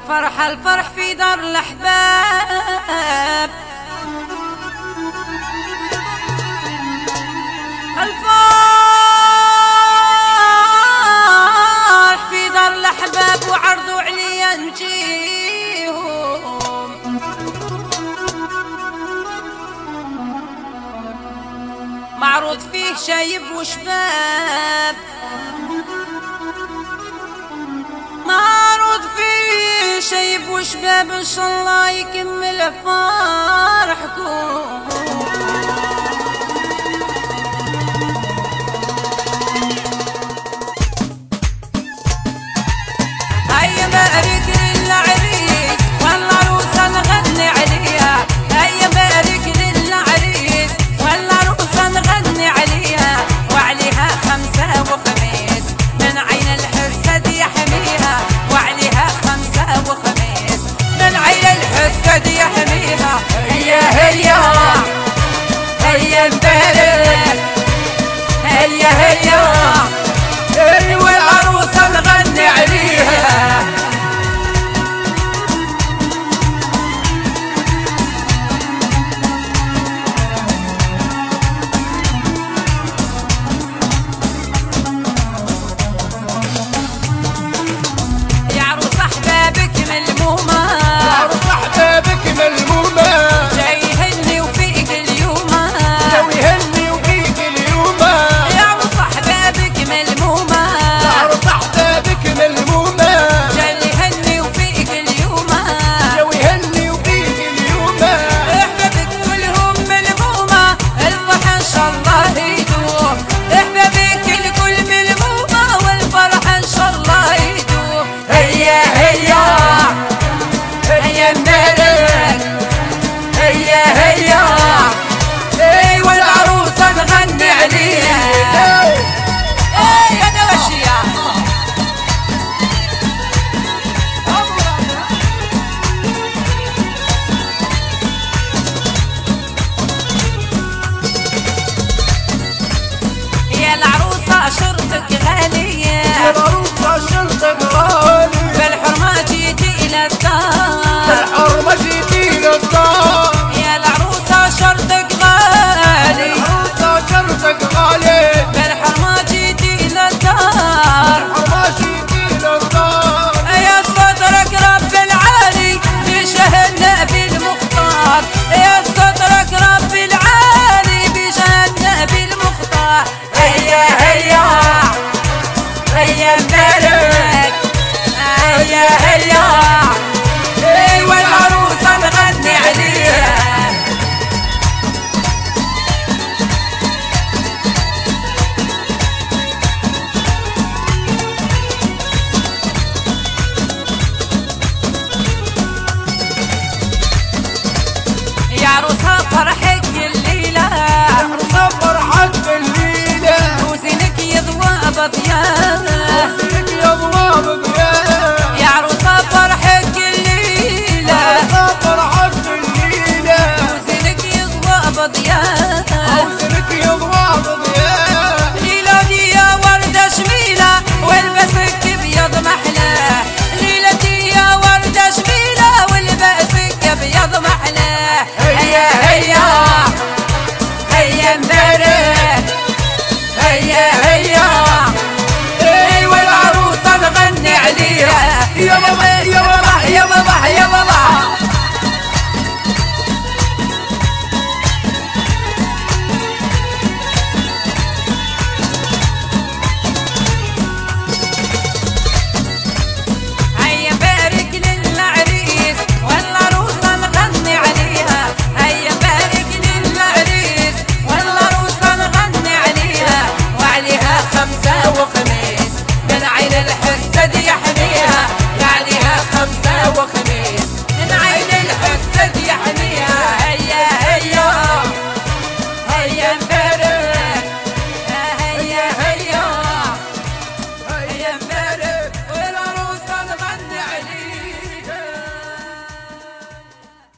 فرحة الفرح في دار الأحباب، الفرح في دار الأحباب وعرضوا عليا نجيهم، معروض فيه شايب وشباب، معروض فيه شايب وشباب، ان شاء الله يكمل فرحكم. هيا بارك للعريس والعروسة نغني عليها، هيا بارك للعريس والعروسة نغني عليها، وعليها خمسة وخميس من عين الحسد يحميها، وعليها خمسة وخميس من عين الحسد يحميها. هيا هيا هيا نبارك، هيا هيا ايوه العروسة نغني عليها. يا عروس احبابك ملمومة، يا عروس احبابك ملمومة، جاي يهني وفيك اليوم، جو يهني وفيك اليوم، يا عروس احبابك ملمومة، يا عروس احبابك ملمومة، جاي يهني وفيك اليوم، جو يهني وفيك اليوم، احبابك كلهم ملمومة، الفرح ان شاء الله يدوم، احبابك الكل ملمومة والفرح ان شاء الله يدوم. هيا هيا هيا نبارك، هيا هيا ايوه العروسة نغني عليها. ايه انا وشيا يا العروسة شرطك غالية، يا العروسة شرطك غالي، بالحرمة جيتي إلى الدار، بالحرمة جيتي للدار، يا العروسة شرطك غالي، العروسة شرطك غالي، بالحرمة جيتي إلى الدار، بالحرمة جيتي للدار، يا صدرك رب العالي بشهدنا بالمختار، يا صدرك رب العالي بشهدنا بالمختار. هيا هيا هيا نبارك، هيا هيا ايوه العروسة نغني عليها. يا عروسة فرحك الليلة، عروسة فرحك الليلة، وزنك يضوى بضياء، وزنك يضوى بضياء، يا عروسة فرحك الليلة، عروسة فرحك الليلة، وزنك يضوى بضياء، وزنك يضوى بضياء.